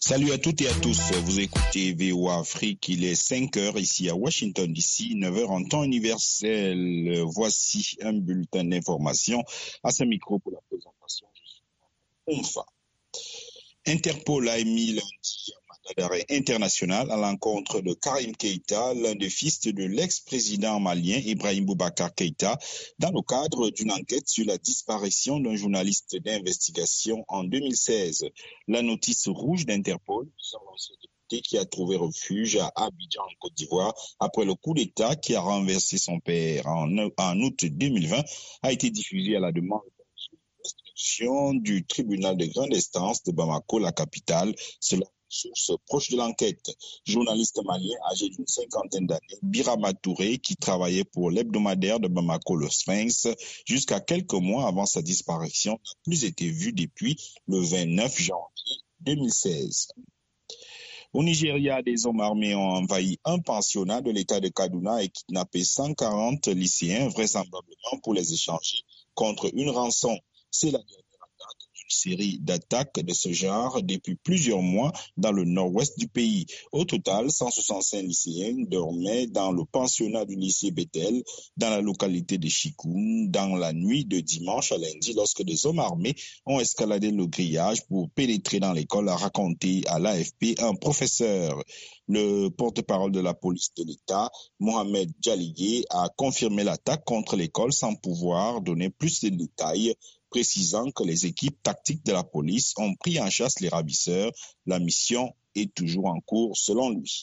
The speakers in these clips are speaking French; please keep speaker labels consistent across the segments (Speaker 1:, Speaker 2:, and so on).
Speaker 1: Salut à toutes et à tous, vous écoutez VOA Afrique, il est 5 heures ici à Washington DC, 9 heures en temps universel. Voici un bulletin d'information à ce micro pour la présentation. ONFA. Interpol a émis lundi un mandat d'arrêt international à l'encontre de Karim Keïta, l'un des fils de l'ex-président malien Ibrahim Boubacar Keïta, dans le cadre d'une enquête sur la disparition d'un journaliste d'investigation en 2016. La notice rouge d'Interpol, l'ancien député qui a trouvé refuge à Abidjan en Côte d'Ivoire après le coup d'État qui a renversé son père en août 2020, a été diffusée à la demande du tribunal de grande instance de Bamako, la capitale, selon une source proche de l'enquête. Journaliste malien âgé d'une 50aine d'années, Birama Touré, qui travaillait pour l'hebdomadaire de Bamako, le Sphinx, jusqu'à quelques mois avant sa disparition, n'a plus été vu depuis le 29 janvier 2016. Au Nigeria, des hommes armés ont envahi un pensionnat de l'État de Kaduna et kidnappé 140 lycéens, vraisemblablement pour les échanger contre une rançon. C'est la dernière attaque d'une série d'attaques de ce genre depuis plusieurs mois dans le nord-ouest du pays. Au total, 165 lycéens dormaient dans le pensionnat du lycée Bethel, dans la localité de Chikoun, dans la nuit de dimanche à lundi, lorsque des hommes armés ont escaladé le grillage pour pénétrer dans l'école, a raconté à l'AFP un professeur. Le porte-parole de la police de l'État, Mohamed Djaligé, a confirmé l'attaque contre l'école sans pouvoir donner plus de détails, précisant que les équipes tactiques de la police ont pris en chasse les ravisseurs. La mission est toujours en cours, selon lui.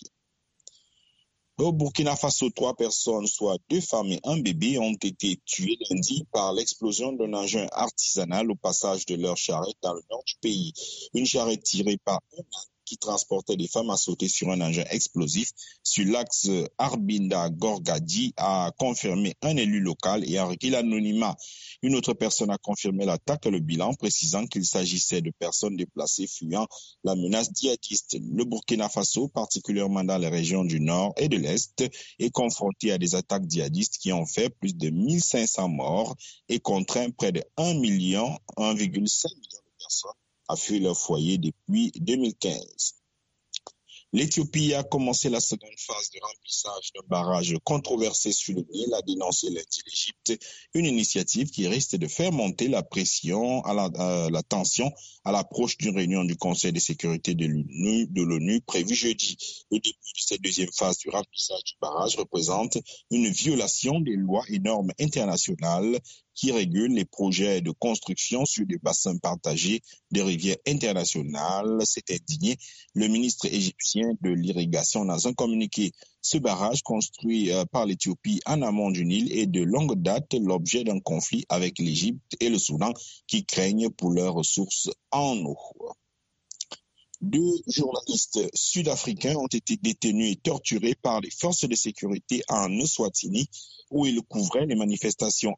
Speaker 1: Au Burkina Faso, 3 personnes, soit 2 femmes et un bébé, ont été tuées lundi par l'explosion d'un engin artisanal au passage de leur charrette dans le nord du pays. Une charrette tirée par un âne qui transportait des femmes a sauté sur un engin explosif sur l'axe Arbinda-Gorgadi, a confirmé un élu local et a requis l'anonymat. Une autre personne a confirmé l'attaque et le bilan, précisant qu'il s'agissait de personnes déplacées fuyant la menace djihadiste. Le Burkina Faso, particulièrement dans les régions du nord et de l'est, est confronté à des attaques djihadistes qui ont fait plus de 1500 morts et contraint près de 1,5 million de personnes à fuir leur foyer depuis 2015. L'Éthiopie a commencé la seconde phase de remplissage d'un barrage controversé sur le Nil, a dénoncé lundi l'Égypte, une initiative qui risque de faire monter la pression, la tension à l'approche d'une réunion du Conseil de sécurité de l'ONU prévue jeudi. Le début de cette deuxième phase du remplissage du barrage représente une violation des lois et normes internationales qui régulent les projets de construction sur des bassins partagés des rivières internationales, s'est indigné le ministre égyptien de l'irrigation dans un communiqué. Ce barrage construit par l'Éthiopie en amont du Nil est de longue date l'objet d'un conflit avec l'Égypte et le Soudan qui craignent pour leurs ressources en eau. 2 journalistes sud-africains ont été détenus et torturés par les forces de sécurité en Eswatini, où ils couvraient les manifestations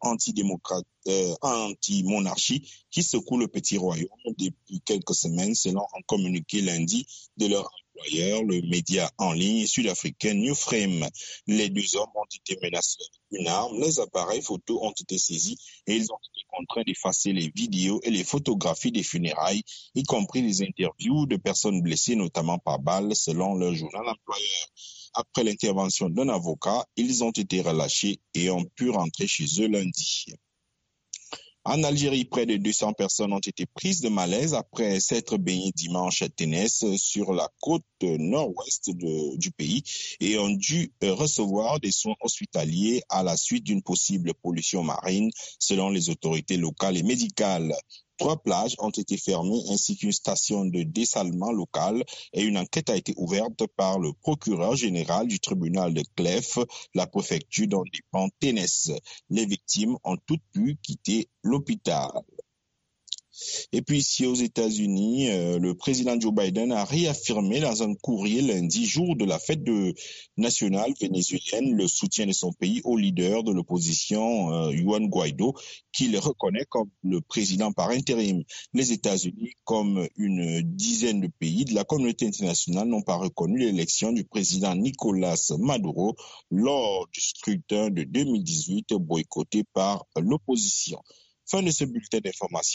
Speaker 1: anti-monarchie qui secouent le petit royaume depuis quelques semaines, selon un communiqué lundi de leur employeur, le média en ligne sud-africain Newsframe. Les 2 hommes ont été menacés avec une arme, les appareils photos ont été saisis et ils ont été contraints d'effacer les vidéos et les photographies des funérailles, y compris les interviews de personnes blessées, notamment par balle, selon leur journal employeur. Après l'intervention d'un avocat, ils ont été relâchés et ont pu rentrer chez eux lundi. En Algérie, près de 200 personnes ont été prises de malaise après s'être baignées dimanche à Ténès sur la côte nord-ouest du pays et ont dû recevoir des soins hospitaliers à la suite d'une possible pollution marine, selon les autorités locales et médicales. 3 plages ont été fermées ainsi qu'une station de dessalement locale et une enquête a été ouverte par le procureur général du tribunal de Clef, la préfecture dont dépend Ténès. Les victimes ont toutes pu quitter l'hôpital. Et puis ici aux États-Unis, le président Joe Biden a réaffirmé dans un courrier lundi, jour de la fête nationale vénézuélienne, le soutien de son pays au leader de l'opposition, Juan Guaido, qu'il reconnaît comme le président par intérim. Les États-Unis, comme une dizaine de pays de la communauté internationale, n'ont pas reconnu l'élection du président Nicolás Maduro lors du scrutin de 2018 boycotté par l'opposition. Fin de ce bulletin d'information.